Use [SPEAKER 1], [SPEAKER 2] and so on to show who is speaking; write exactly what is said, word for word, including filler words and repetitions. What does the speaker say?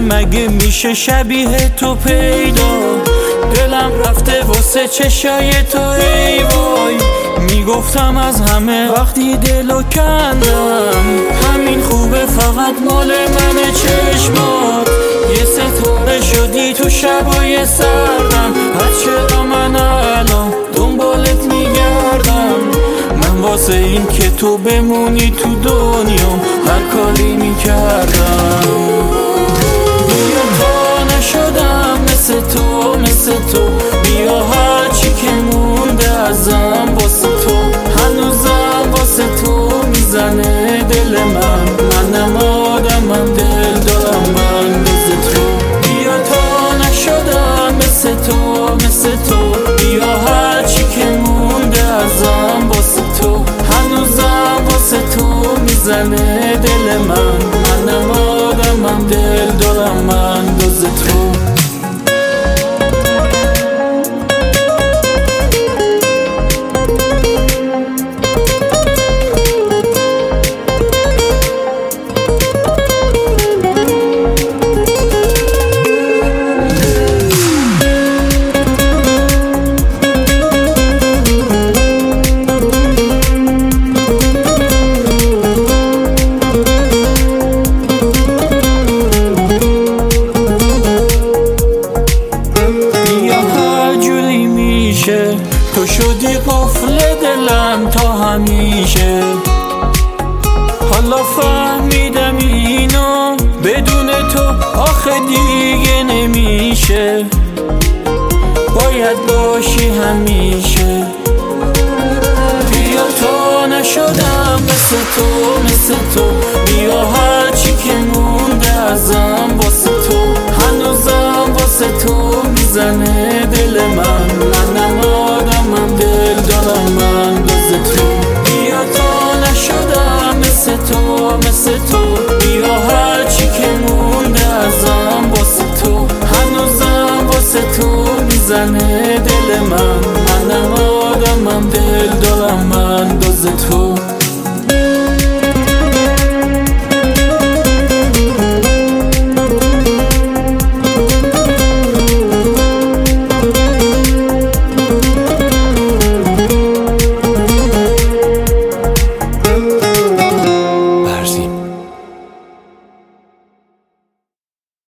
[SPEAKER 1] مگه میشه شبیه تو پیدا؟ دلم رفته واسه چشای تو ای وای. میگفتم از همه وقتی دلو کندم، همین خوبه فقط مال من چشمات. یه ستاره شدی تو شبای سردم، پس چرا من الان دنبالت میگردم؟ من واسه این که تو بمونی تو دنیام هر کاری میکردم. بیا تا نشدم مثل تو مثل تو، بیا هرچی که مونده ازم واسه تو. هنوزم واسه تو میزنه دل من، منم آدمم دل دارم من بز تو. بیا تا نشدم مثل تو مثل تو، بیا هرچی که مونده ازم واسه تو. هنوزم واسه تو میزنه دل من، منم آدمم دل دارم من بز تو. تو شدی قفل دلم تا همیشه، حالا فهمیدم اینو بدون تو آخه دیگه نمیشه. باید باشی همیشه. بیا تا نشدم مثل تو مثل تو، بیا هرچی که مونده ازم واسه تو. هنوزم واسه تو میزنه دل من، منم آدمم دل دارم من بز تو. بیا تا نشدم مثل تو مثل تو، بیا هرچی که مونده ازم واسه تو. هنوزم واسه تو میزنه دل من، منم آدمم دل دارم من بز تو.